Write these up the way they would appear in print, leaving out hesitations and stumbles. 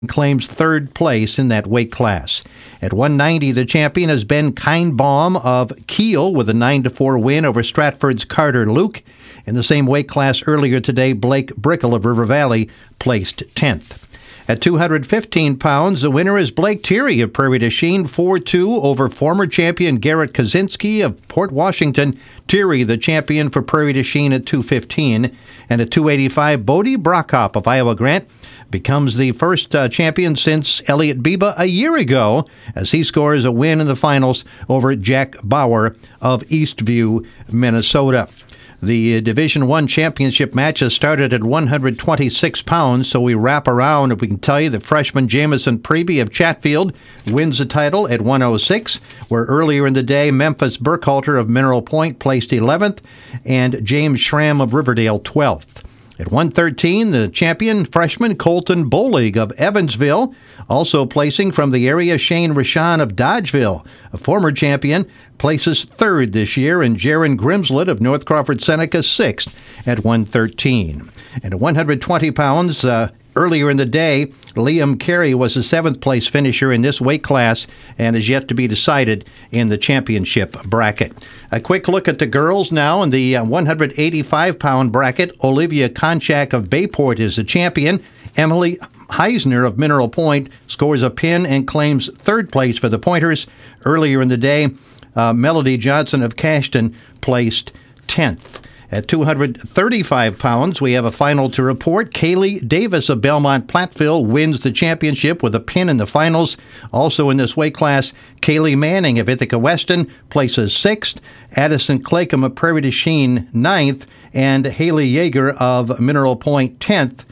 claims third place in that weight class. At 190, the champion has been Kindbaum of Kiel with a 9-4 win over Stratford's Carter Luke. In the same weight class earlier today, Blake Brickle of River Valley placed 10th. At 215 pounds, the winner is Blake Thierry of Prairie du Chien, 4-2 over former champion Garrett Kaczynski of Port Washington. Thierry, the champion for Prairie du Chien at 215. And at 285, Bodie Brockhop of Iowa Grant becomes the first champion since Elliot Biba a year ago, as he scores a win in the finals over Jack Bauer of Eastview, Minnesota. The Division I championship matches started at 126 pounds, so we wrap around and we can tell you that freshman Jamison Preby of Chatfield wins the title at 106, where earlier in the day Memphis Burkhalter of Mineral Point placed 11th and James Schramm of Riverdale 12th. At 113, the champion freshman Colton Bolig of Evansville, also placing from the area Shane Rashan of Dodgeville, a former champion, places third this year, and Jaron Grimslett of North Crawford Seneca sixth at 113. And at 120 pounds, earlier in the day, Liam Carey was the seventh-place finisher in this weight class and is yet to be decided in the championship bracket. A quick look at the girls now in the 185-pound bracket. Olivia Konchak of Bayport is the champion. Emily Heisner of Mineral Point scores a pin and claims third place for the Pointers. Earlier in the day, Melody Johnson of Cashton placed 10th. At 235 pounds, we have a final to report. Kaylee Davis of Belmont Platteville wins the championship with a pin in the finals. Also in this weight class, Kaylee Manning of Ithaca Weston places 6th. Addison Claycomb of Prairie du Chien 9th. And Haley Yeager of Mineral Point 10th.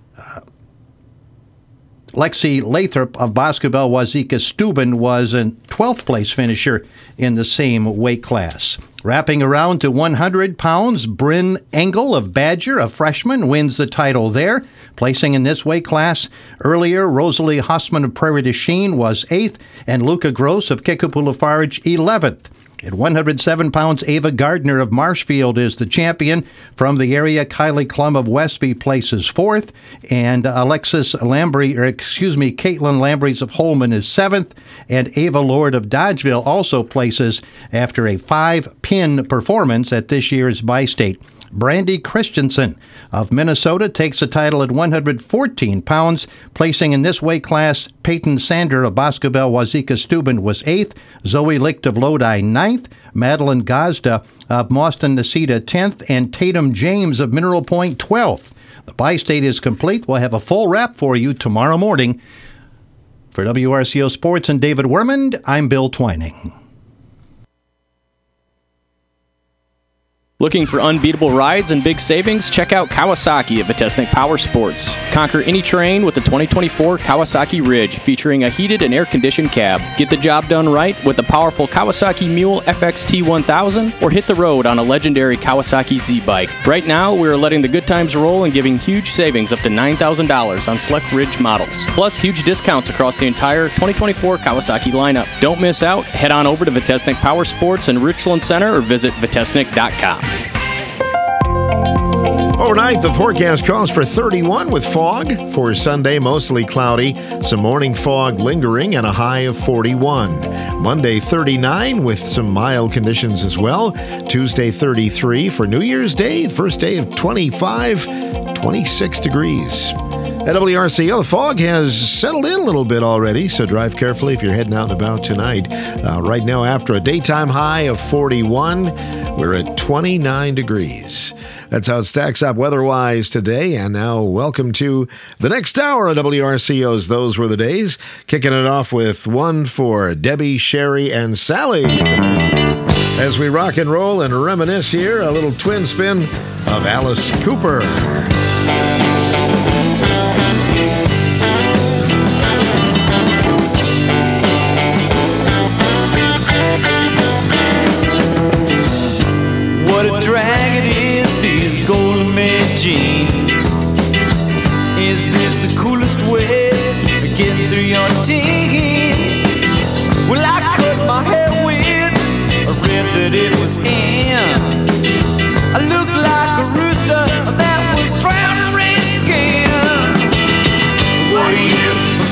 Lexi Lathrop of Boscobel Wazeeka Steuben was a 12th place finisher in the same weight class. Wrapping around to 100 pounds, Bryn Engel of Badger, a freshman, wins the title there. Placing in this weight class earlier, Rosalie Hossman of Prairie du Chien was 8th, and Luca Gross of Kickapoo Lafarge 11th. At 107 pounds, Ava Gardner of Marshfield is the champion. From the area, Kylie Klum of Westby places 4th, and Caitlin Lambries of Holman is 7th, and Ava Lord of Dodgeville also places after a 5-pin performance at this year's Bi-State. Brandy Christensen of Minnesota takes the title at 114 pounds. Placing in this weight class, Peyton Sander of Boscobel Wazeeka Steuben was 8th, Zoe Licht of Lodi 9th, Madeline Gazda of Mauston Necedah 10th, and Tatum James of Mineral Point 12th. The Bi-State is complete. We'll have a full wrap for you tomorrow morning. For WRCO Sports and David Wermond, I'm Bill Twining. Looking for unbeatable rides and big savings? Check out Kawasaki at Vitesnik Power Sports. Conquer any terrain with the 2024 Kawasaki Ridge, featuring a heated and air-conditioned cab. Get the job done right with the powerful Kawasaki Mule FXT 1000, or hit the road on a legendary Kawasaki Z-Bike. Right now, we are letting the good times roll and giving huge savings up to $9,000 on select Ridge models. Plus, huge discounts across the entire 2024 Kawasaki lineup. Don't miss out. Head on over to Vitesnik Power Sports in Richland Center or visit vitesnik.com. Overnight, the forecast calls for 31 with fog. For Sunday, mostly cloudy, some morning fog lingering, and a high of 41. Monday, 39 with some mild conditions as well. Tuesday, 33. For New Year's Day, first day of 26 degrees. At WRCO, the fog has settled in a little bit already, so drive carefully if you're heading out and about tonight. Right now, after a daytime high of 41, we're at 29 degrees. That's how it stacks up weather-wise today. And now, welcome to the next hour of WRCO's Those Were the Days. Kicking it off with one for Debbie, Sherry, and Sally tonight. As we rock and roll and reminisce here, a little twin spin of Alice Cooper. What a drag it is, these golden made jeans. Is this the coolest way to get through your teens? Well, I cut my hair weird, I read that it was in. I look like a rooster that was drowned and raised again. What do you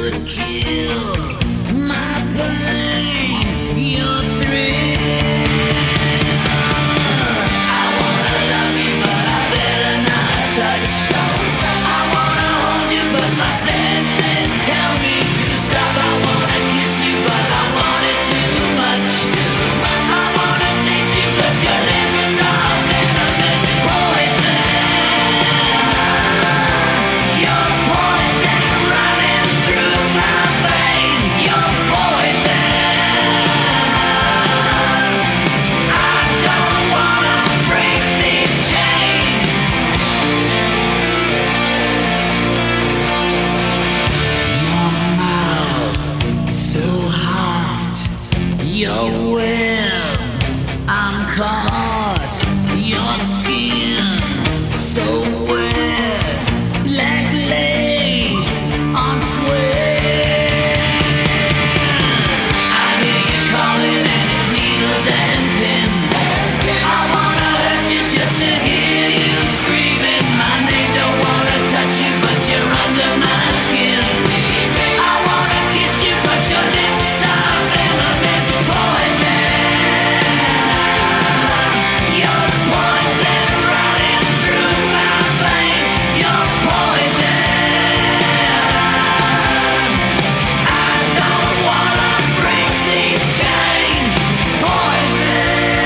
could kill my pain, your thrill. I wanna love you, but I better not touch. I wanna hold you, but my senses tell me to stop. I wanna kiss you, but I want it too much. I wanna taste you, but your lips are venomous poison. Your poison running through my veins. Your poison. I don't wanna break these chains. Your mouth so hot. Your web, I'm caught. Your skin so wet. Black lace on sweat. I hear you calling and it's needles and pins. I wanna hurt you just to hear you screaming my name. Don't wanna touch you, but you're under my skin. I wanna kiss you, but your lips are venomous poison. Your poison running through my veins. Your poison. I don't wanna break these chains. Poison.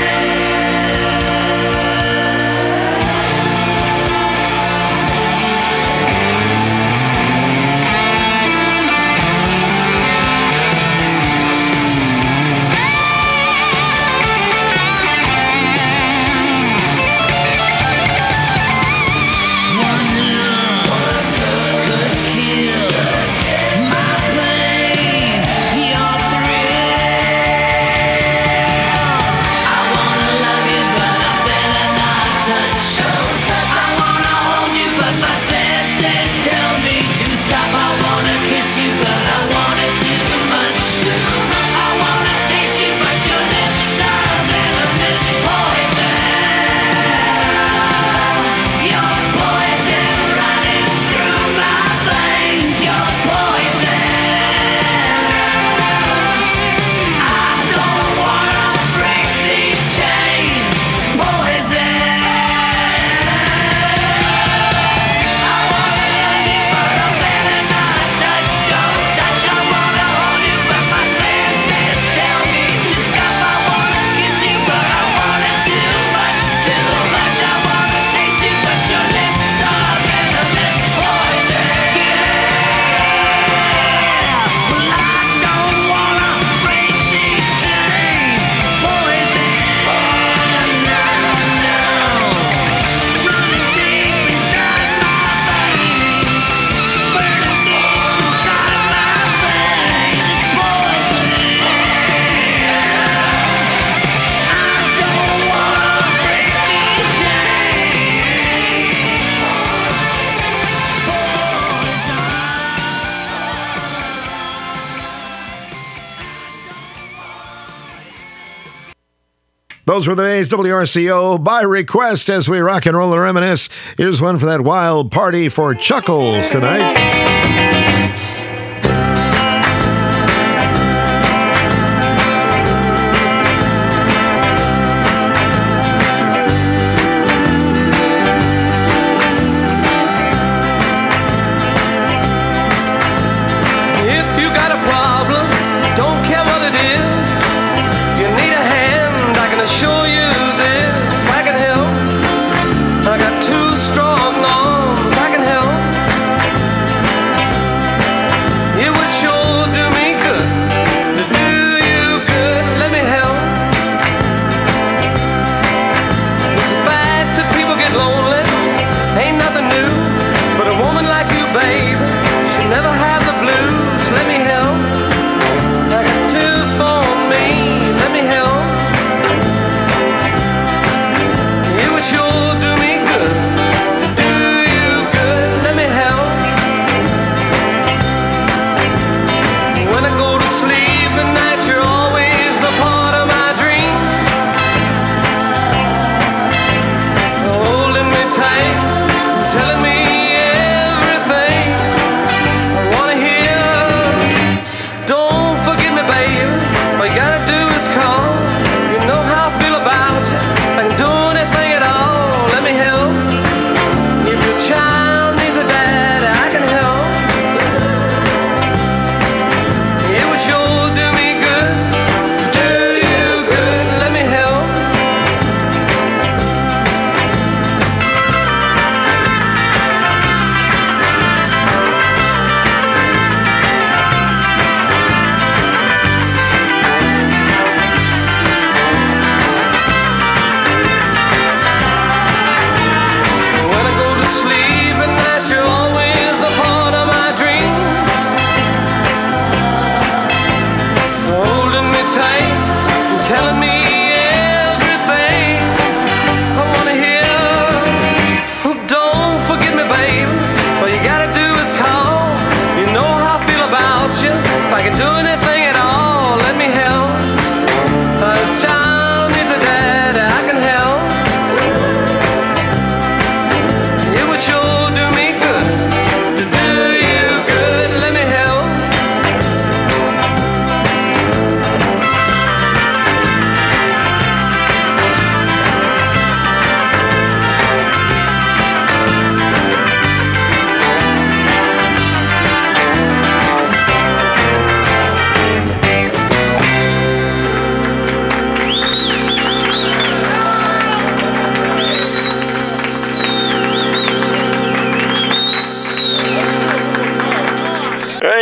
One love could kill my pain, your thrill. I wanna love you, but I better not touch. I wanna hold you, but my senses tell me to stop. I wanna kiss you, but I want it too much. I wanna taste you, but your lips are venomous poison. Your poison running through my veins. Your poison. I don't wanna break these chains. Poison. I wanna love you, but I better not touch. Don't touch. I wanna hold you, but my senses tell me to stop. I wanna kiss you, but I want it too much, too much. I wanna taste you, but your lips are venomous poison. Well, I don't wanna break these chains. Poison. No, no. Running deep inside my veins. Burning deep inside my veins. Poison. I don't wanna break these chains. Those were the days, WRCO, by request as we rock and roll and reminisce. Here's one for that wild party for Chuckles tonight. If you got a problem, don't care what it is. If you need a hand, I can assure you this. I can help. I got two strong arms. I can help. It would sure do me good to do you good. Let me help. It's bad that people get lonely. Ain't nothing new. But a woman like you, babe, should never have the blues. Let me help. I got two for me. Let me help. It would sure do me good to do you good. Let me help. When I go to sleep at night, you're always a part of my dream. Holding me tight, telling me everything.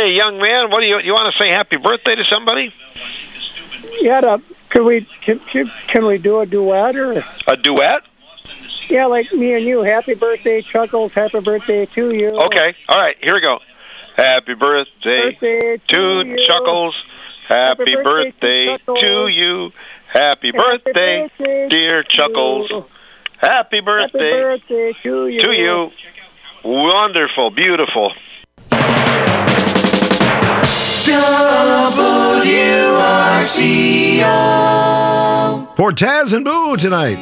Hey, young man, what do you want to say happy birthday to somebody? Yeah, can we do a duet or a duet? Yeah, like me and you. Happy birthday, Chuckles. Happy birthday to you. Okay, all right, here we go. Happy birthday to you. Chuckles. Happy birthday to you. Happy birthday, dear Chuckles. Happy birthday to you. Wonderful, beautiful. WRCO. For Taz and Boo tonight.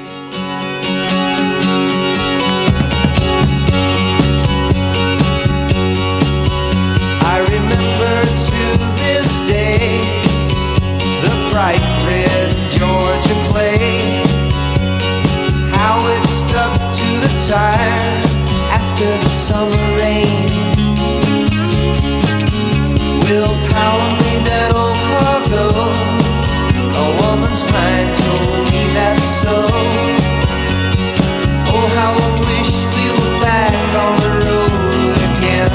I remember to this day the bright red Georgia clay, how it stuck to the tires after the summer rain. Will Power made that old cargo, a woman's mind told me that's so. Oh, how I wish we were back on the road again.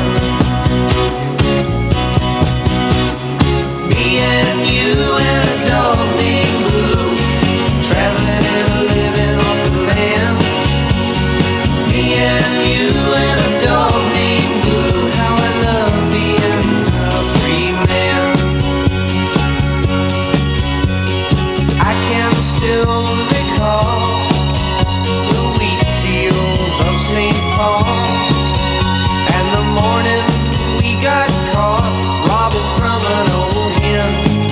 Me and you and a dog named Blue, traveling and living off the land. Me and you and a dog named Blue, how I love being a free man. I can still recall the wheat fields of St. Paul, and the morning we got caught robbing from an old hen.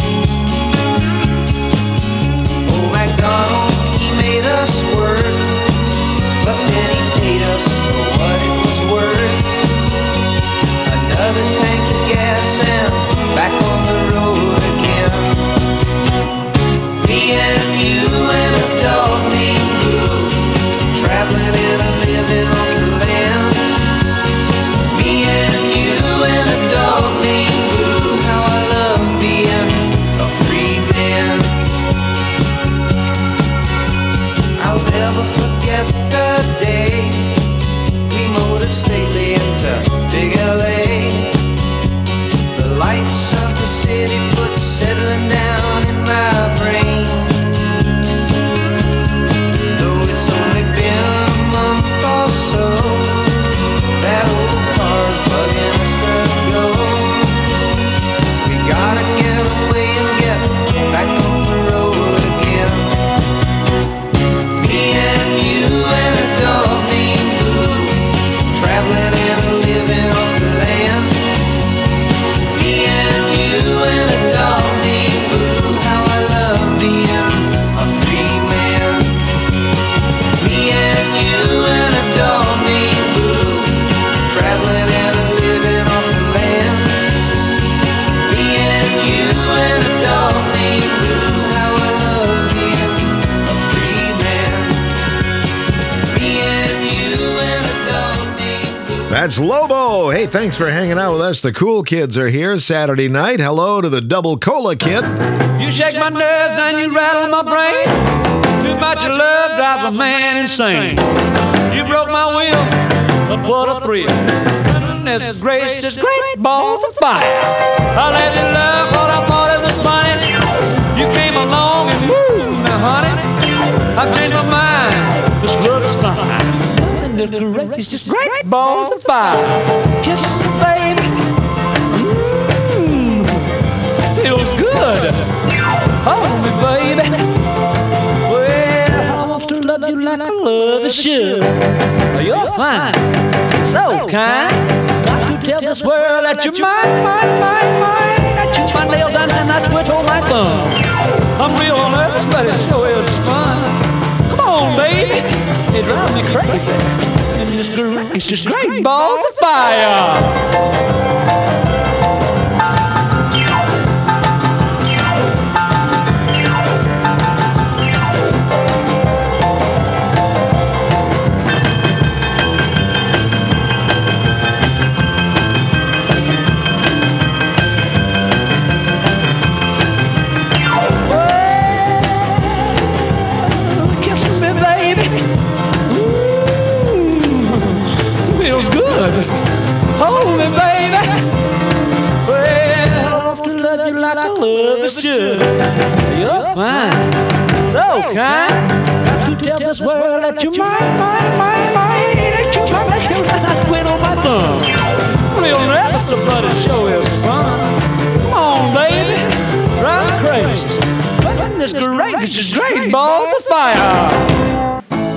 Oh, MacDonald, he made us work, but then he paid us for what it was worth. Another tank of gas and back on the road again. Me and you and a dog named Blue, traveling and a living off the land. Me and you and a dog named Blue, how I love being a free man. I'll never forget the day we motored stately into Big LA. The lights of the city put settling down in my brain. Though it's only been a month or so, that old car's bugging us to go. We gotta get away and get back on the road again. Me and you and a dog named Blue, traveling and a living off the land. Me and you and a dog named Blue, how I love being a free man. Me and you and a dog named Blue, traveling and a living off the land. Me and you and a dog named Blue, how I love being a free man. Me and you and a dog named Blue. That's Lobo. Hey, thanks for hanging out with us. The cool kids are here Saturday night. Hello to the Double Cola Kid. You shake my nerves and you rattle my brain. Too much of love drives a man insane. You broke my will, but what a thrill. Goodness gracious, great balls of fire. I let you love what I thought it was funny. You came along and woo, now honey, I've changed my mind. This love is fine. It's just great balls of fire. Kisses, baby. Feels good. Hold me, baby. Well, I want to love you like I love a should. You're fine, so kind. Got to tell this world that you're mine. I chew my nails down and I twiddle my thumb. I'm real nervous, but it sure is fun. Come on, baby. It drives me crazy. And it's just great balls of fire. Kisses me, baby. Feels good. Hold me, baby. Well, like a lover should. You're fine, so kind. Got to tell this world that you're mine. That you're mine, that you're like twin on my thumb. We'll never somebody show us fun. Come on, baby, drive me crazy. Goodness gracious, great balls of fire.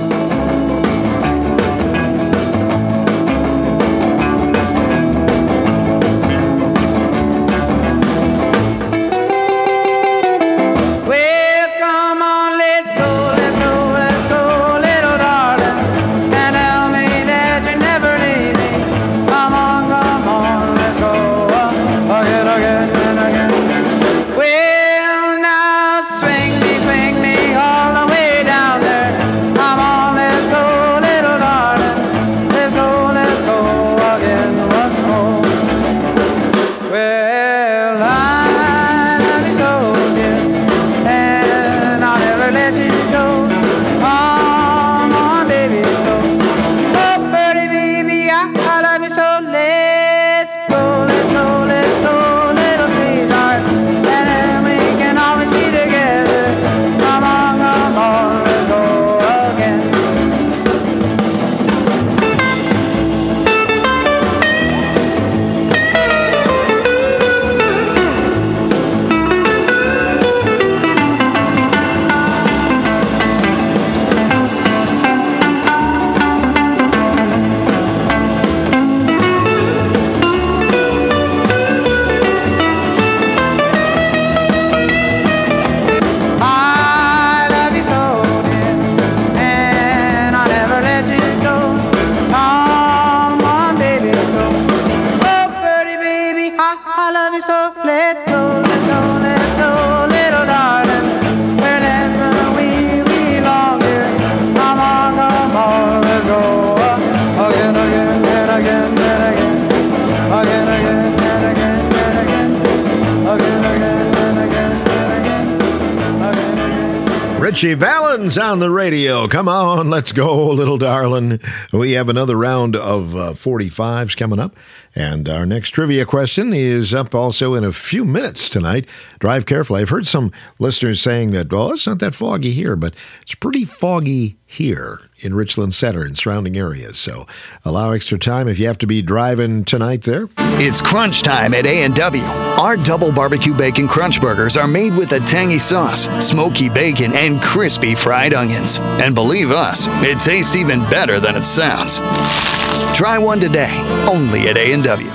Richie Valens on the radio. Come on, let's go, little darling. We have another round of 45s coming up. And our next trivia question is up also in a few minutes tonight. Drive carefully. I've heard some listeners saying that, well, it's not that foggy here, but it's pretty foggy here in Richland Center and surrounding areas. So allow extra time if you have to be driving tonight there. It's crunch time at A&W. Our double barbecue bacon crunch burgers are made with a tangy sauce, smoky bacon, and crispy fried onions. And believe us, it tastes even better than it sounds. Try one today, only at A&W.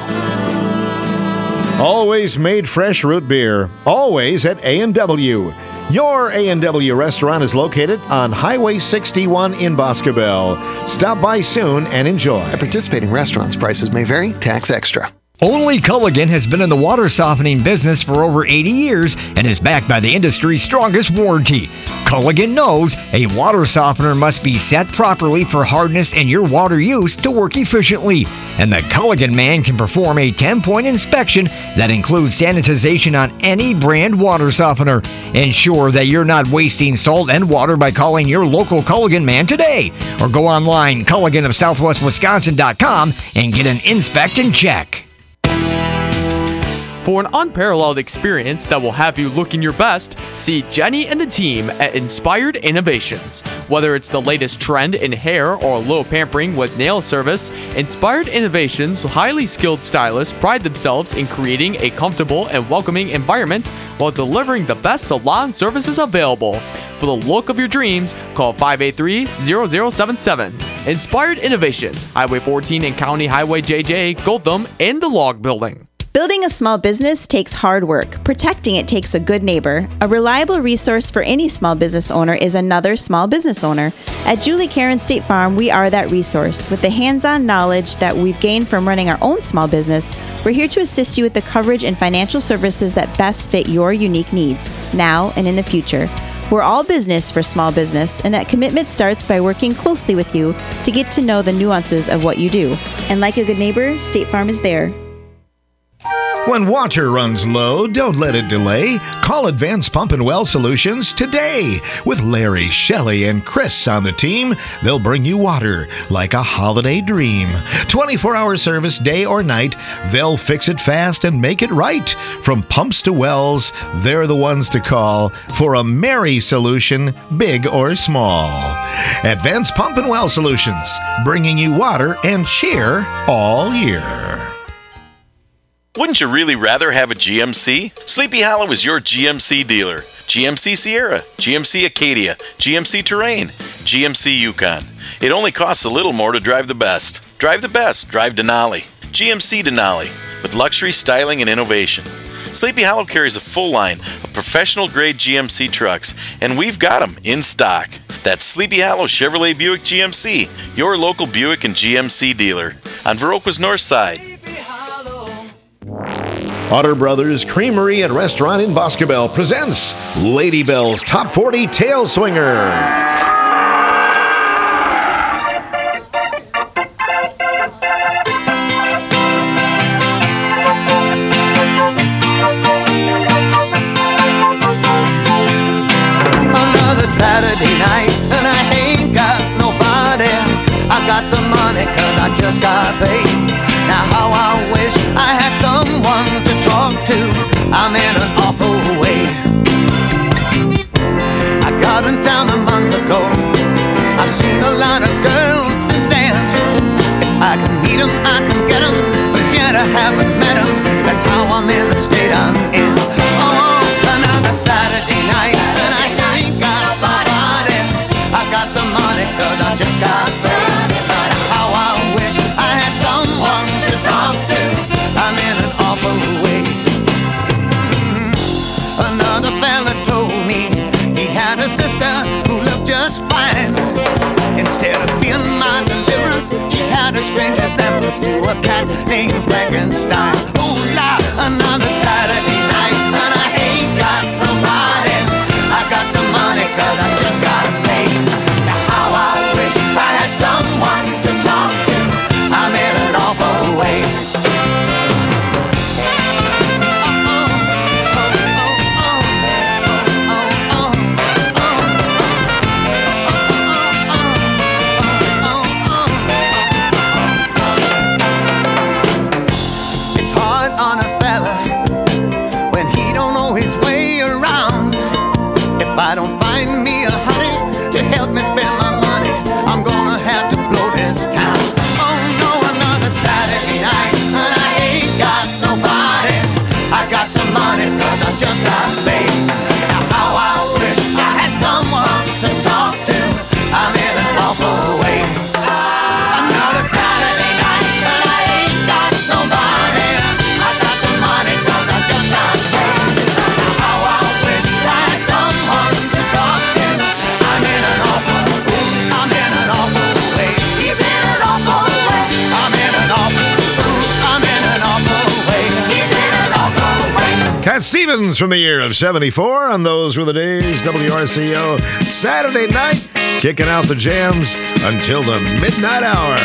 Always made fresh root beer, always at A&W. Your A&W restaurant is located on Highway 61 in Boscobel. Stop by soon and enjoy. At participating restaurants, prices may vary, tax extra. Only Culligan has been in the water softening business for over 80 years and is backed by the industry's strongest warranty. Culligan knows a water softener must be set properly for hardness and your water use to work efficiently. And the Culligan man can perform a 10-point inspection that includes sanitization on any brand water softener. Ensure that you're not wasting salt and water by calling your local Culligan man today. Or go online, CulliganofSouthwestWisconsin.com, and get an inspect and check. For an unparalleled experience that will have you looking your best, see Jenny and the team at Inspired Innovations. Whether it's the latest trend in hair or low pampering with nail service, Inspired Innovations' highly skilled stylists pride themselves in creating a comfortable and welcoming environment while delivering the best salon services available. For the look of your dreams, call 583-0077. Inspired Innovations, Highway 14 and County Highway JJ, Gotham, and the Log Building. Building a small business takes hard work. Protecting it takes a good neighbor. A reliable resource for any small business owner is another small business owner. At Julie Karen State Farm, we are that resource. With the hands-on knowledge that we've gained from running our own small business, we're here to assist you with the coverage and financial services that best fit your unique needs, now and in the future. We're all business for small business, and that commitment starts by working closely with you to get to know the nuances of what you do. And like a good neighbor, State Farm is there. When water runs low, don't let it delay. Call Advanced Pump and Well Solutions today. With Larry, Shelley, and Chris on the team, they'll bring you water like a holiday dream. 24-hour service, day or night. They'll fix it fast and make it right. From pumps to wells, they're the ones to call for a merry solution, big or small. Advanced Pump and Well Solutions, bringing you water and cheer all year. Wouldn't you really rather have a GMC? Sleepy Hollow is your GMC dealer. GMC Sierra, GMC Acadia, GMC Terrain, GMC Yukon. It only costs a little more to drive the best. Drive the best. Drive Denali. GMC Denali, with luxury, styling, and innovation. Sleepy Hollow carries a full line of professional-grade GMC trucks, and we've got them in stock. That's Sleepy Hollow Chevrolet Buick GMC, your local Buick and GMC dealer on Viroqua's north side. Otter Brothers Creamery and Restaurant in Boscobel presents Lady Bell's Top 40 Tail Swinger. Another Saturday night and I ain't got nobody. I got some money cause I just got paid. Now how I wish I had someone to talk to. I'm in an awful way. I got in town a month ago. I've seen a lot of girls since then. If I can meet them, I can get them, but yet I haven't met them. That's how I'm in the state I'm in. Oh, another Saturday night and I ain't got nobody. I got some money cause I just got paid. But how I wish I had someone to talk to. I'm in an awful way. Another fella told me he had a sister who looked just fine. Instead of being my deliverance, she had a strange resemblance to a cat named Frankenstein. Oh, la, another Saturday night and I ain't got nobody. I got some money cause I just got paid. Now how I wish I had someone to talk to. I'm in an awful way. It's hard on a fella when he don't know his way around. If I don't find me a honey to help me spend my money, I'm gonna have to blow this town. Oh no, another Saturday night and I ain't got nobody. I got some money cause I just got paid. Now how I wish I had someone to talk to. I'm in an awful way. Another Saturday night and I ain't got nobody. I got some money cause I just got paid. Now how I wish I had someone to talk to. I'm in an awful way. I'm in an awful way. He's in an awful way. I'm in an awful way. I'm in an awful way. He's in an awful way. Cat Stevens from the year of 74, and those were the days. WRCO Saturday night, kicking out the jams until the midnight hour.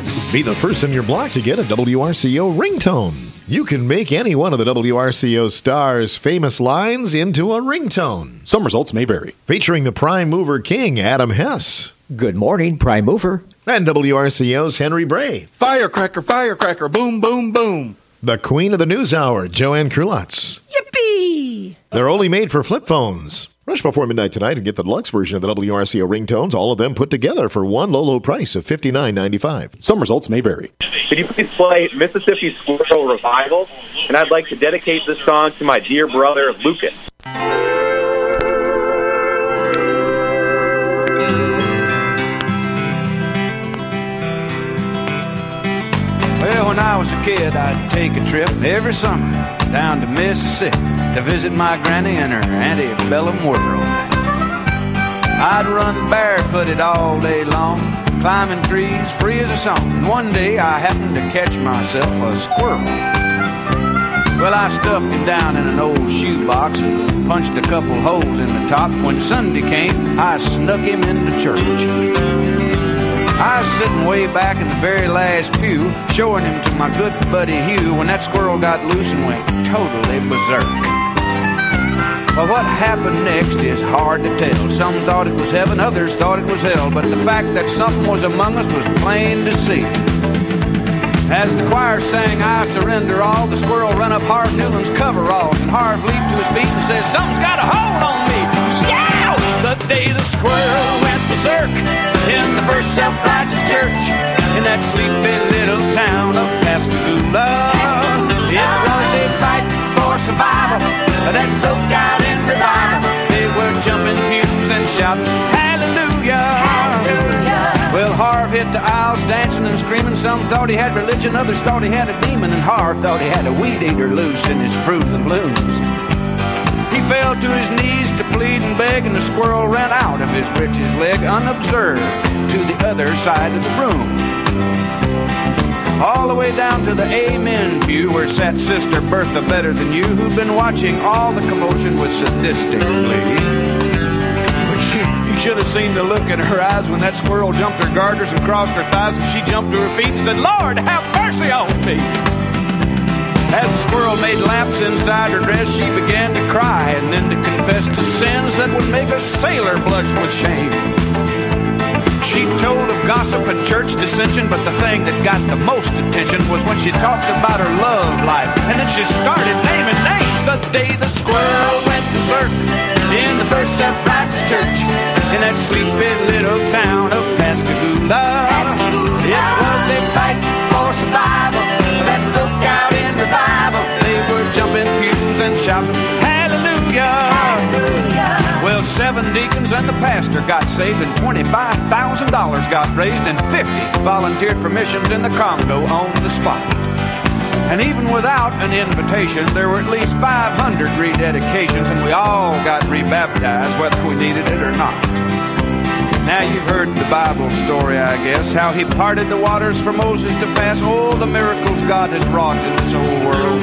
Be the first in your block to get a WRCO ringtone. You can make any one of the WRCO stars' famous lines into a ringtone. Some results may vary. Featuring the prime mover king, Adam Hess. Good morning, prime mover. And WRCO's Henry Bray. Firecracker, firecracker, boom, boom, boom. The queen of the news hour, Joanne Krulotz. Yippee! They're only made for flip phones. Rush before midnight tonight and get the deluxe version of the WRCO ringtones, all of them put together for one low, low price of $59.95. Some results may vary. Could you please play Mississippi Squirrel Revival? And I'd like to dedicate this song to my dear brother, Lucas. Well, when I was a kid, I'd take a trip every summer down to Mississippi to visit my granny in her antebellum world. I'd run barefooted all day long, climbing trees free as a song. And one day I happened to catch myself a squirrel. Well, I stuffed him down in an old shoebox and punched a couple holes in the top. When Sunday came, I snuck him into church. I was sitting way back in the very last pew, showing him to my good buddy Hugh, when that squirrel got loose and went totally berserk. Well, what happened next is hard to tell. Some thought it was heaven, others thought it was hell, but the fact that something was among us was plain to see. As the choir sang, I surrender all, the squirrel ran up Harv Newland's coveralls, and Harv leaped to his feet and said, something's got a hold on me. Yeah! The day the squirrel went berserk in the first self-righteous church in that sleepy little town of Pascagoula. It was a fight for survival that broke out in revival. They were jumping pews and shouting, hallelujah! Hallelujah! Well, Harv hit the aisles dancing and screaming. Some thought he had religion, others thought he had a demon, and Harv thought he had a weed eater loose in his Fruit of the Blooms. He fell to his knees to plead and beg, and the squirrel ran out of his breeches leg unobserved to the other side of the room. All the way down to the amen pew where sat Sister Bertha Better Than You, who'd been watching all the commotion with sadistic glee. But you should have seen the look in her eyes when that squirrel jumped her garters and crossed her thighs, and she jumped to her feet and said, Lord, have mercy on me. As the squirrel made laps inside her dress, she began to cry and then to confess to sins that would make a sailor blush with shame. She told of gossip and church dissension, but the thing that got the most attention was when she talked about her love life, and then she started naming names. The day the squirrel went berserk in the first self-righteous church in that sleepy little town of Pascagoula. It was a fight for survival that broke out in revival. They were jumping pews and shouting, hallelujah! Hallelujah! Well, 7 deacons and the pastor got saved, and $25,000 got raised, and 50 volunteered for missions in the Congo on the spot. And even without an invitation, there were at least 500 rededications, and we all got rebaptized, whether we needed it or not. Now you've heard the Bible story, I guess, how he parted the waters for Moses to pass. Oh, the miracles God has wrought in this old world.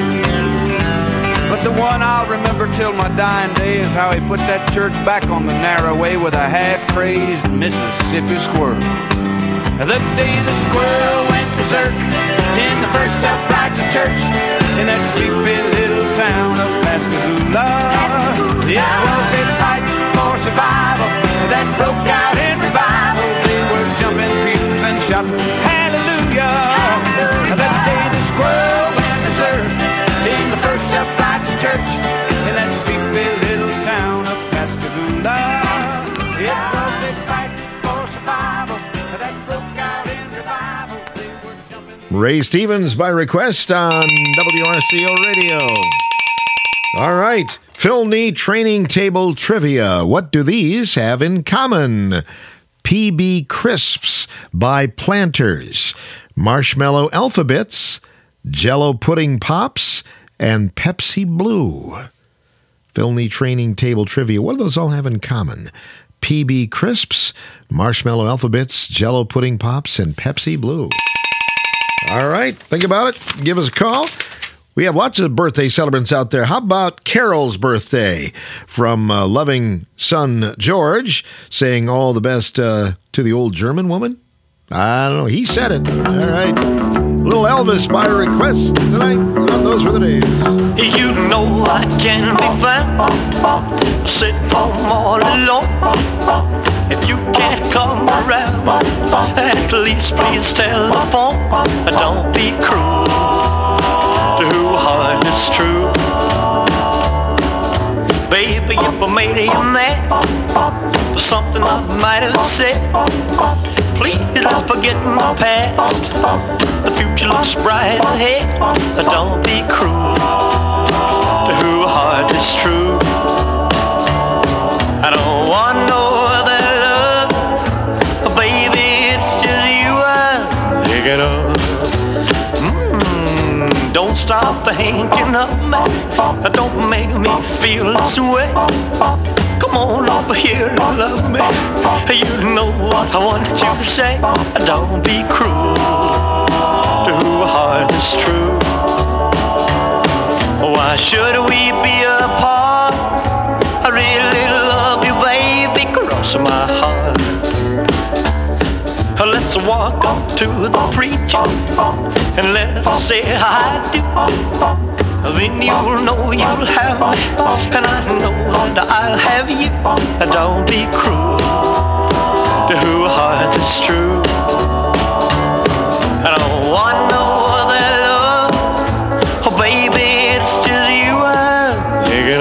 But the one I'll remember till my dying day is how he put that church back on the narrow way with a half-crazed Mississippi squirrel. The day the squirrel went berserk in the first self-righteous church in that sleepy little town of Pascagoula. It was a fight for survival that broke out in revival. They were jumping pews and shouting, hallelujah! Hallelujah! The day the squirrel went berserk in the first self-righteous church in that sleepy little town of Pascagoula. It was a fight for survival that broke out in revival. They were jumping. Ray Stevens by request on WRCO Radio. All right. Philney Training Table Trivia. What do these have in common? PB Crisps by Planters, Marshmallow Alphabets, Jell-O Pudding Pops, and Pepsi Blue. Philney Training Table Trivia. What do those all have in common? PB Crisps, Marshmallow Alphabets, Jell-O Pudding Pops, and Pepsi Blue. All right. Think about it. Give us a call. We have lots of birthday celebrants out there. How about Carol's birthday from loving son George, saying all the best to the old German woman? I don't know. He said it. All right. Little Elvis by request tonight on Those Were the Days. You know I can be found sitting home all alone. If you can't come around, at least please telephone. Don't be cruel to heart that's true. Baby, if I made you mad for something I might have said, please let's forget the past. The future looks bright ahead. Don't be cruel to who heart is true. I don't want no other love, baby, it's just you I'm thinking of. Don't stop thinking of me. Don't make me feel this way. Come on over here and love me. You know what I want you to say. Don't be cruel to who heart is true. Why should we be apart? I really love you, baby, cross my heart. Let's walk up to the preacher and let's say I do. Then you'll know you'll have me, and I know that I'll have you. Don't be cruel to who heart is true. I don't want no other love, oh baby, it's just you I'm thinking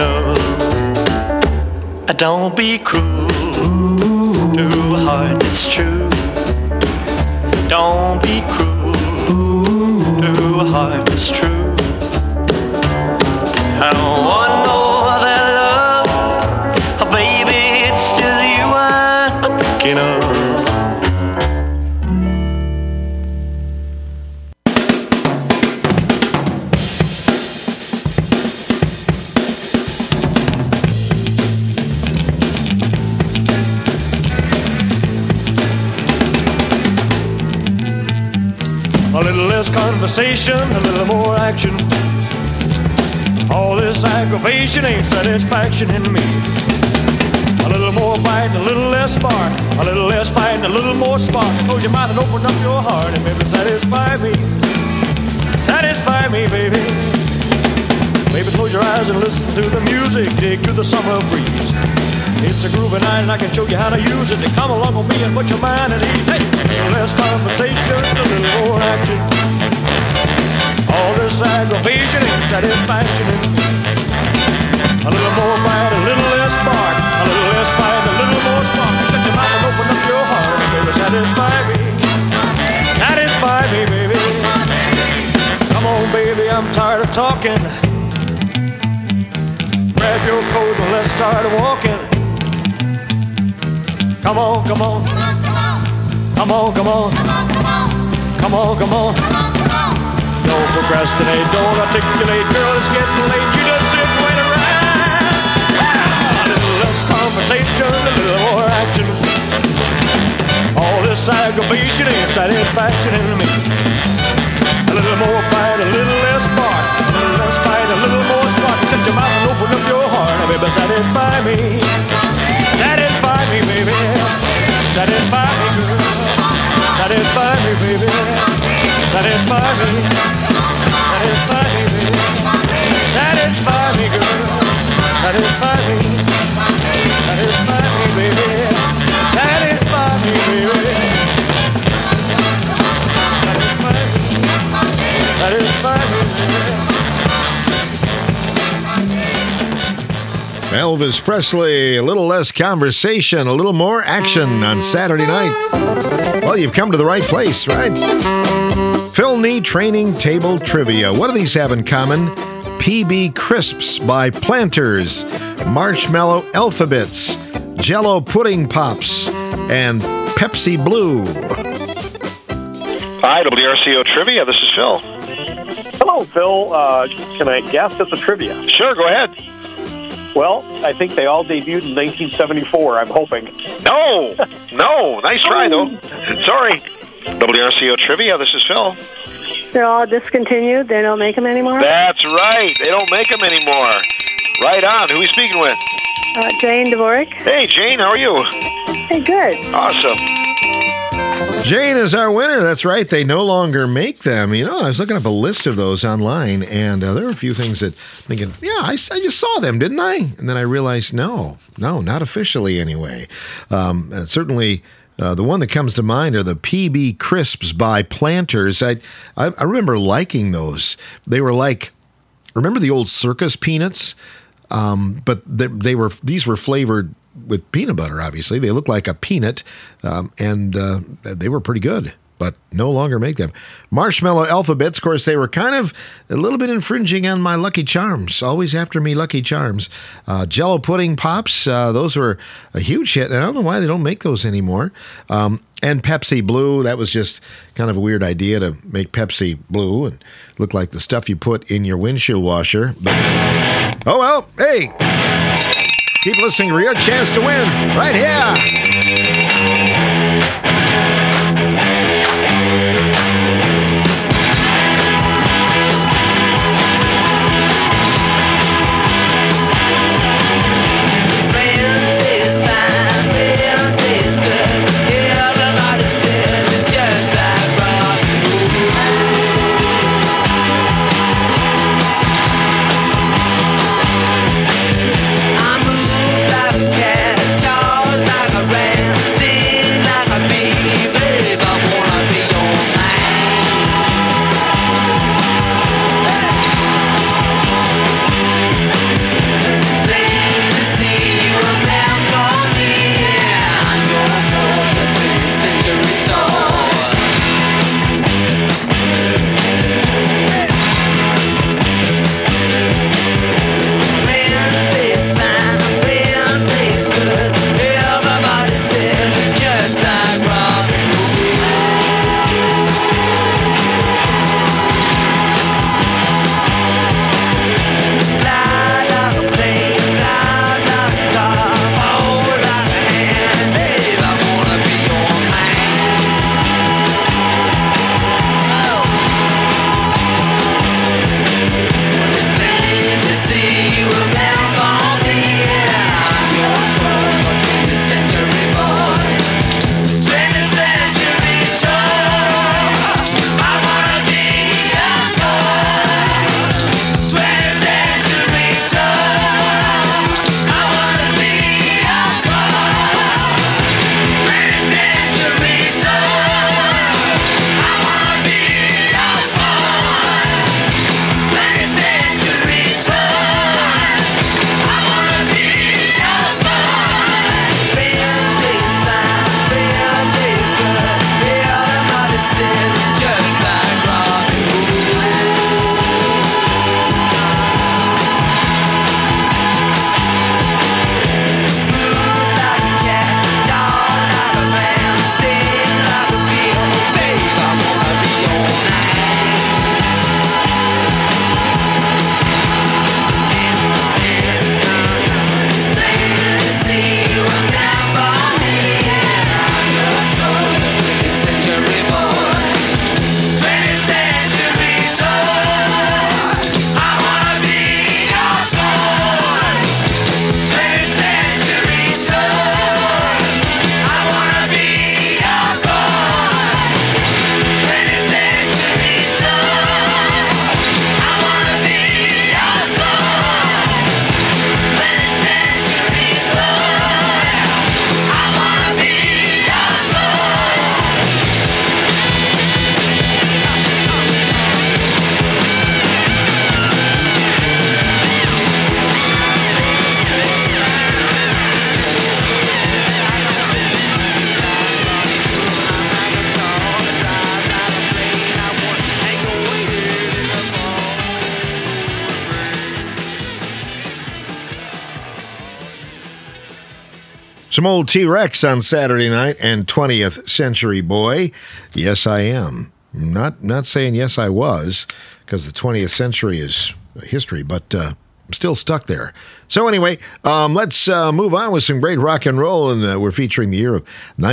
of. Don't be cruel to who heart is true. Don't be cruel to who heart is true. I don't want no other love, oh, baby, it's just you I'm thinking of. A little less conversation, a little more action. All this aggravation ain't satisfaction in me. A little more fight, a little less spark. A little less fight, a little more spark. Close your mouth and open up your heart and baby satisfy me. Satisfy me, baby. Baby, close your eyes and listen to the music. Dig to the summer breeze. It's a groovy night and I can show you how to use it. Come along with me and put your mind at ease. Hey, a little less conversation, a little more action. All this aggravation ain't satisfaction in me. A little more fight, a little less spark. A little less fight, a little more spark. Shut your mouth and open up your heart and baby satisfy me. Satisfy me, baby. Come on, baby, I'm tired of talking. Grab your coat and let's start walking. Come on, come on. Come on, come on. Come on, come on. Don't procrastinate, don't articulate. Girl, it's getting late. You just sit and wait around. A little less conversation, a little more action. All this aggravation ain't satisfaction in me. A little more fight, a little less spark. A little less fight, a little more spark. Shut your mouth and open up your heart. Now, baby, satisfy me. Satisfy me, baby. Satisfy me, girl. Satisfy me, baby. Satisfy me. Satisfy me, baby. Satisfy me, girl. Satisfy me. Satisfy me, baby. Satisfy me, baby. Satisfy me. Satisfy me, baby. Elvis Presley, a little less conversation, a little more action on Saturday night. Well, you've come to the right place, right? Phil Knee Training Table Trivia. What do these have in common? PB Crisps by Planters, Marshmallow Alphabets, Jell-O Pudding Pops, and Pepsi Blue. Hi, WRCO Trivia. This is Phil. Hello, Phil. Can I guess at the trivia? Sure, go ahead. Well, I think they all debuted in 1974, I'm hoping. No, nice try, though. Sorry. WRCO Trivia, this is Phil. They're all discontinued? They don't make them anymore? That's right. They don't make them anymore. Right on. Who are we speaking with? Jane Dvorak. Hey, Jane, how are you? Hey, good. Awesome. Jane is our winner. That's right. They no longer make them. You know, I was looking up a list of those online, and there were a few things that thinking, yeah, I just saw them, didn't I? And then I realized, no, not officially anyway. And certainly, the one that comes to mind are the PB Crisps by Planters. I remember liking those. They were like, remember the old circus peanuts? But these were flavored with peanut butter, obviously. They looked like a peanut, and they were pretty good, but no longer make them. Marshmallow Alphabets, of course, they were kind of a little bit infringing on my Lucky Charms. Always after me, Lucky Charms. Jell-O Pudding Pops, those were a huge hit, and I don't know why they don't make those anymore. And Pepsi Blue, that was just kind of a weird idea to make Pepsi blue and look like the stuff you put in your windshield washer. But, oh well, hey! Keep listening for your chance to win right here. Some old T-Rex on Saturday night and 20th Century Boy. Yes, I am. Not saying yes, I was, because the 20th century is history, but I'm still stuck there. So anyway, let's move on with some great rock and roll, and we're featuring the year of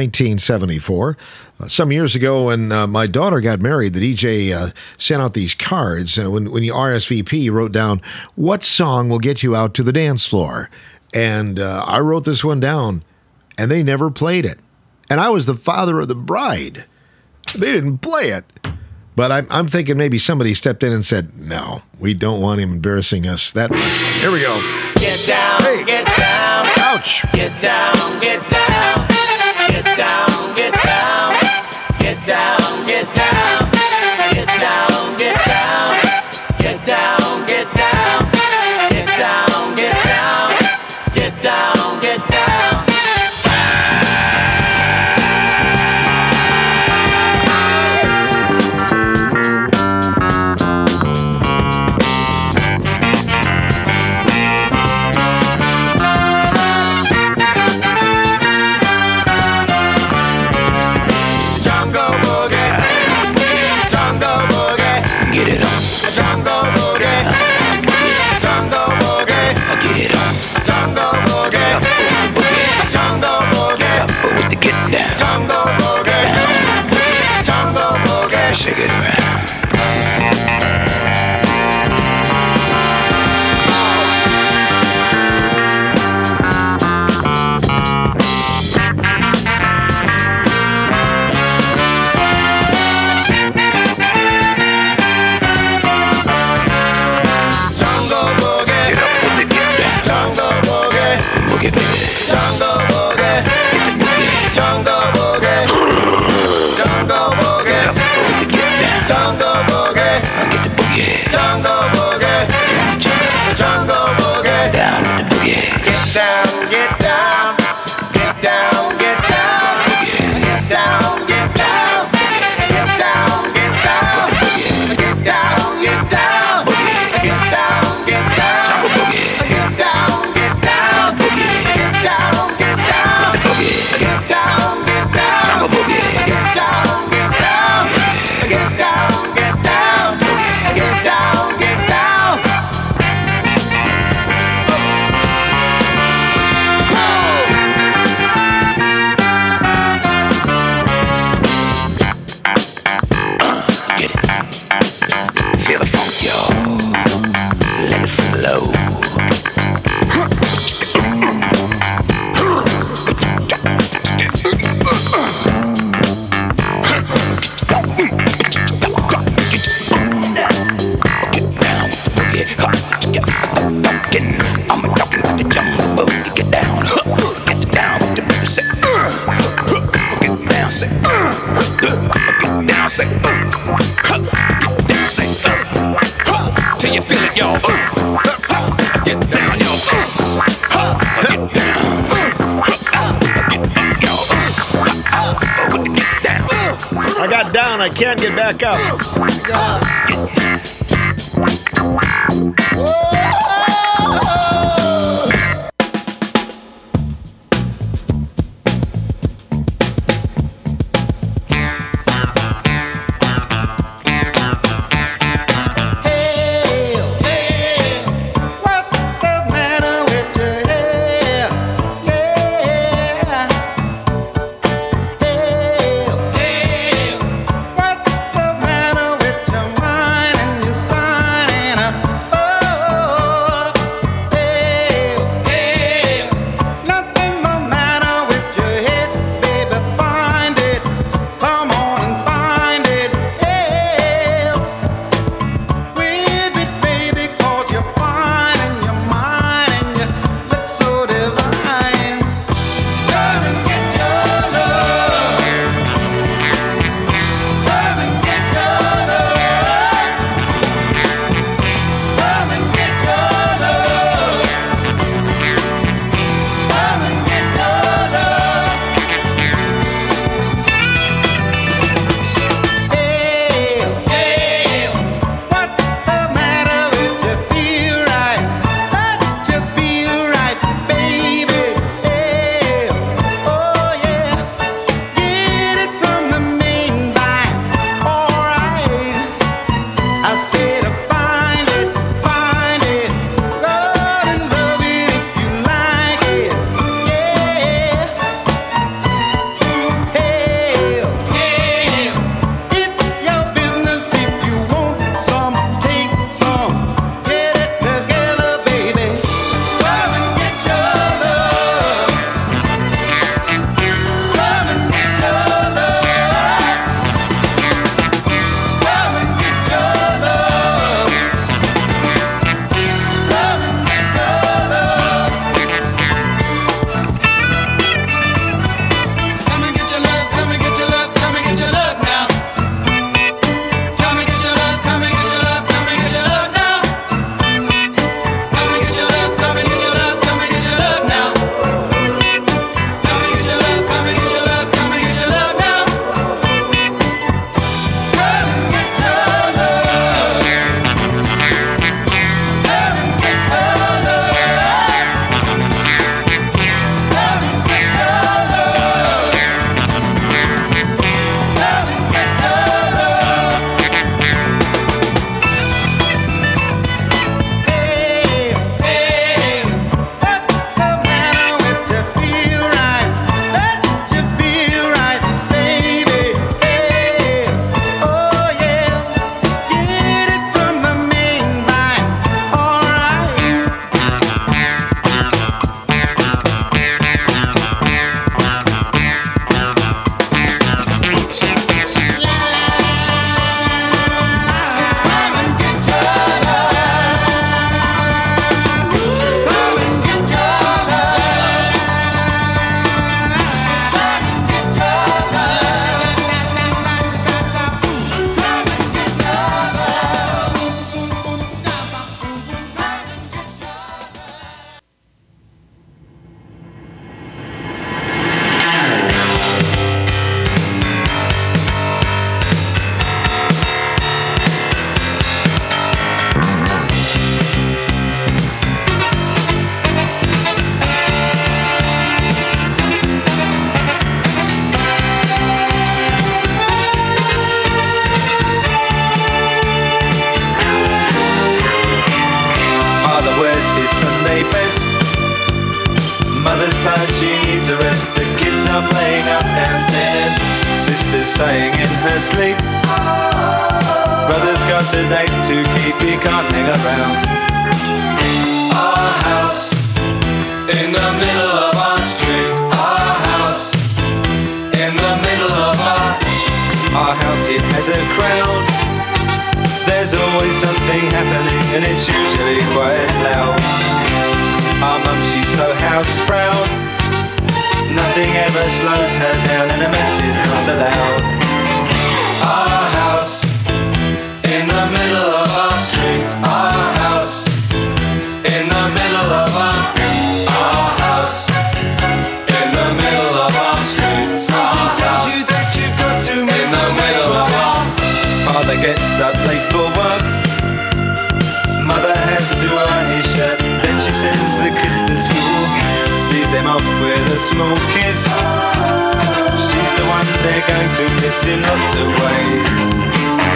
1974. Some years ago, when my daughter got married, the DJ sent out these cards. When you RSVP, you wrote down, what song will get you out to the dance floor? And I wrote this one down, and they never played it. and I was the father of the bride. They didn't play it. But I'm thinking maybe somebody stepped in and said, no, we don't want him embarrassing us that much. Here we go. Get down, get down. Ouch. Get down, get down. Get down, get down. Get down, get down. Get down, get down. Get down, get down. Get down, get down. Get down, get down. Shake it around. Jungle boogie. Get up with the get down. Jungle boogie. Boogie baby. Jungle boogie. Get the boogie. Jungle boogie. Jungle boogie. Jungle boogie, get the boogie. Jungle boogie, jungle boogie. Down with the boogie. Get down, get down, get down, get down, get down, get down, get down, get down, get down, get down, get down, get down, get down, get down, get down, get down, get down, get down, boogie, get down, get down, get down. Get down, get down. Get it. Feel the funk, y'all. Let it flow. I'm talking about the jungle boogie. Get down, get down with the boogie. Say, get down, say, get down, say, get down, say, till you feel it, y'all. Get down, y'all. Get down, get down. I got down. I can't get back up. What's the matter with your mind? needs a rest. The kids are playing up downstairs. Sister's saying in her sleep, brother's got a date to keep, he can't hang around. Our house in the middle of our street. Our house in the middle of our house. It has a crowd. There's always something happening and it's usually quite loud. Our mum, she's so house proud. Nothing ever slows her down and a mess is not allowed. Our house in the middle of our street. Our house in the middle of our house in the middle of our street. Someone tells you that you've got to move in the middle of our. Father gets up late for work. Mother has to iron his shirt. Then she sends the kids to school. Sees them off with a small kiss. She's the one they're going to miss in lots of ways.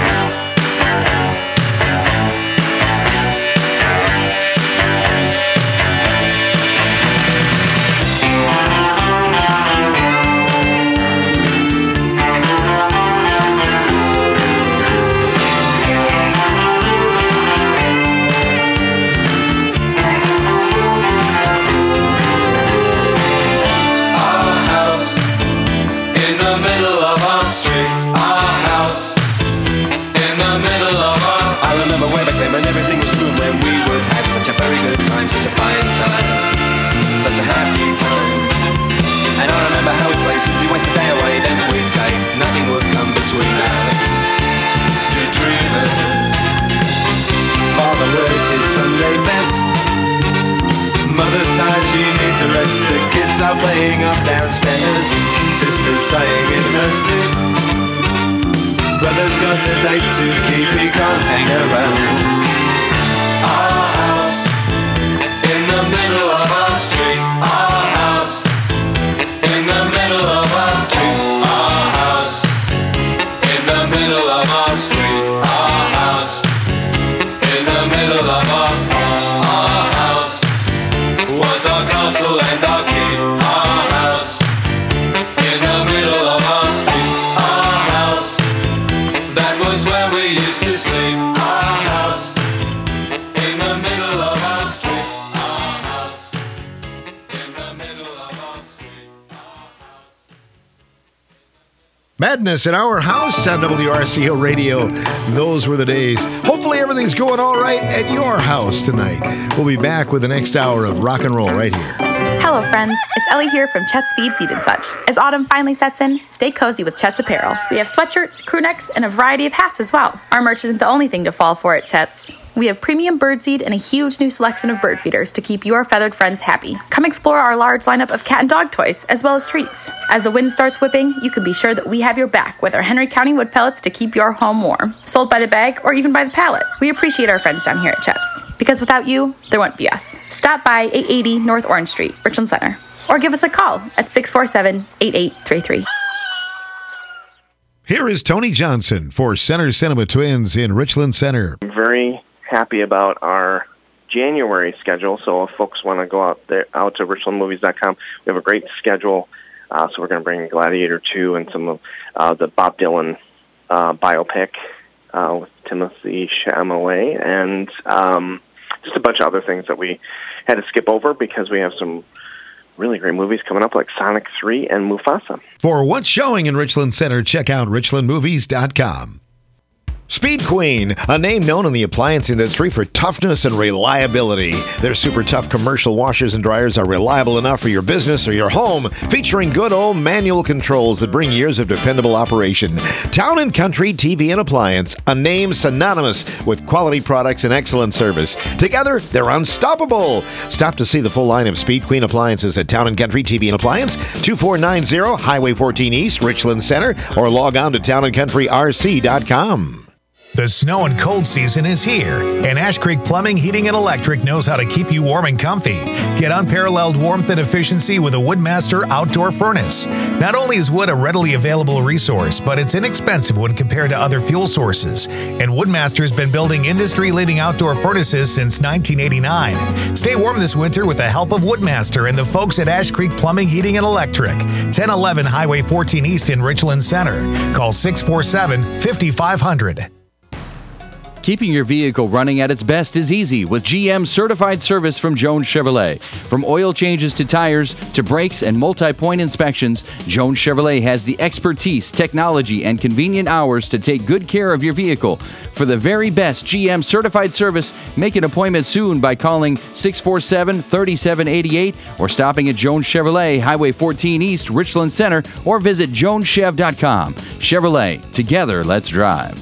And everything was room when we would have such a very good time, such a fine time, such a happy time. And I remember how we played, simply waste the day away, then we'd say nothing would come between us. To dream of. Father wears his Sunday best. Mother's tired, she needs a rest. The kids are playing up downstairs. Sister's saying in her sleep, brother's got a date to keep, he can't hang around. Our house in the middle of our street. Our house in the middle of our street. Our house in the middle of our street. Our house in the middle of our house was our castle and our keep. Our house in the middle of our street. Our house, that was where we used to sleep. Our house in the middle of our street. Our house in the middle of our street. Madness in Our House on WRCO Radio. Those were the days. Hopefully everything's going all right at your house tonight. We'll be back with the next hour of rock and roll right here. Hello, friends. It's Ellie here from Chet's Feed Seed and Such. As autumn finally sets in, stay cozy with Chet's apparel. We have sweatshirts, crew necks, and a variety of hats as well. Our merch isn't the only thing to fall for at Chet's. We have premium birdseed and a huge new selection of bird feeders to keep your feathered friends happy. Come explore our large lineup of cat and dog toys, as well as treats. As the wind starts whipping, you can be sure that we have your back with our Henry County wood pellets to keep your home warm. Sold by the bag or even by the pallet. We appreciate our friends down here at Chet's, because without you, there wouldn't be us. Stop by 880 North Orange Street, Richland Center, or give us a call at 647-8833. Here is Tony Johnson for Center Cinema Twins in Richland Center. I'm very happy about our January schedule, so if folks want to go out to richlandmovies.com, we have a great schedule. So we're going to bring Gladiator 2 and some of the Bob Dylan biopic with Timothy Chalamet, and just a bunch of other things that we had to skip over because we have some really great movies coming up like Sonic 3 and Mufasa. For what's showing in Richland Center, check out richlandmovies.com. Speed Queen, a name known in the appliance industry for toughness and reliability. Their super tough commercial washers and dryers are reliable enough for your business or your home, featuring good old manual controls that bring years of dependable operation. Town & Country TV and Appliance, a name synonymous with quality products and excellent service. Together, they're unstoppable. Stop to see the full line of Speed Queen appliances at Town & Country TV and Appliance, 2490 Highway 14 East, Richland Center, or log on to townandcountryrc.com. The snow and cold season is here, and Ash Creek Plumbing, Heating, and Electric knows how to keep you warm and comfy. Get unparalleled warmth and efficiency with a Woodmaster outdoor furnace. Not only is wood a readily available resource, but it's inexpensive when compared to other fuel sources. And Woodmaster's been building industry-leading outdoor furnaces since 1989. Stay warm this winter with the help of Woodmaster and the folks at Ash Creek Plumbing, Heating, and Electric. 1011 Highway 14 East in Richland Center. Call 647-5500. Keeping your vehicle running at its best is easy with GM Certified Service from Jones Chevrolet. From oil changes to tires to brakes and multi-point inspections, Jones Chevrolet has the expertise, technology, and convenient hours to take good care of your vehicle. For the very best GM Certified Service, make an appointment soon by calling 647-3788 or stopping at Jones Chevrolet, Highway 14 East, Richland Center, or visit joneschev.com. Chevrolet, together, let's drive.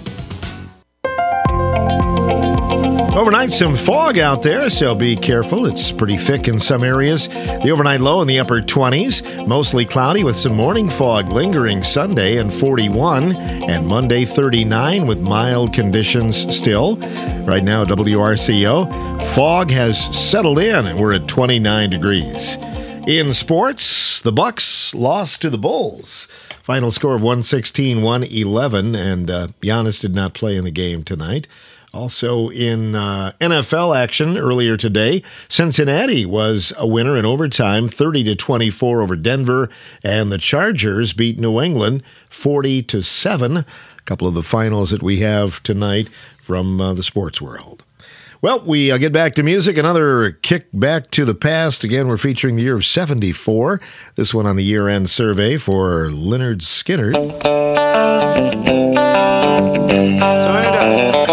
Overnight, some fog out there, so be careful. It's pretty thick in some areas. The overnight low in the upper 20s. Mostly cloudy with some morning fog lingering Sunday and 41. And Monday, 39 with mild conditions still. Right now, WRCO. Fog has settled in and we're at 29 degrees. In sports, the Bucks lost to the Bulls. Final score of 116-111, and Giannis did not play in the game tonight. Also in NFL action earlier today, Cincinnati was a winner in overtime, 30-24 over Denver, and the Chargers beat New England 40-7. A couple of the finals that we have tonight from the sports world. Well, we get back to music. Another kick back to the past. Again, we're featuring the year of 74. This one on the year-end survey for Lynyrd Skynyrd. Turn it up.